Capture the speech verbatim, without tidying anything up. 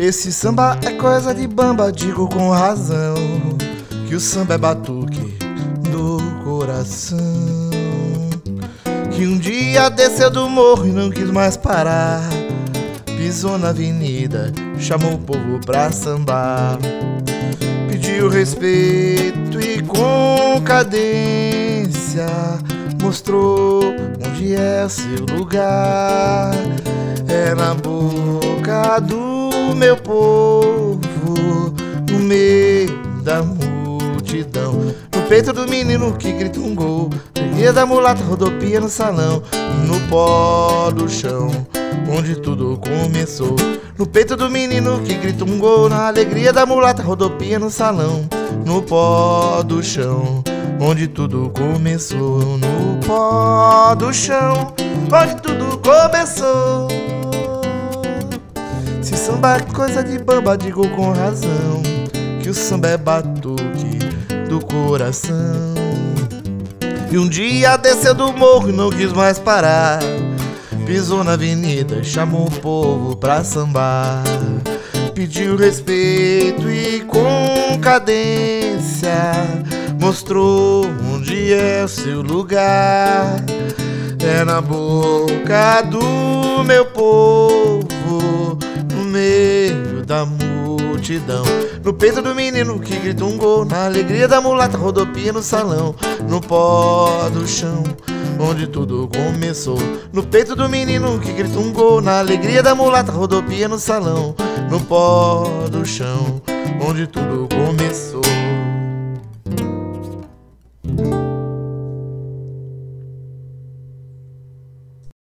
Esse samba é coisa de bamba, digo com razão, que o samba é batuque do coração, que um dia desceu do morro e não quis mais parar, pisou na avenida, chamou o povo pra sambar, pediu respeito e com cadência mostrou onde é o seu lugar. É na boca do meu povo, no meio da multidão, no peito do menino que grita um gol, alegria da mulata rodopia no salão, no pó do chão onde tudo começou. No peito do menino que grita um gol, na alegria da mulata rodopia no salão, no pó do chão onde tudo começou. No pó do chão onde tudo começou. Se samba é coisa de bamba, digo com razão, que o samba é batuque do coração. E um dia desceu do morro e não quis mais parar, pisou na avenida e chamou o povo pra sambar, pediu respeito e com cadência mostrou onde é o seu lugar. É na boca do meu povo, no meio da multidão, no peito do menino que grita um gol, na alegria da mulata rodopia no salão, no pó do chão onde tudo começou. No peito do menino que grita um gol, na alegria da mulata rodopia no salão, no pó do chão onde tudo começou.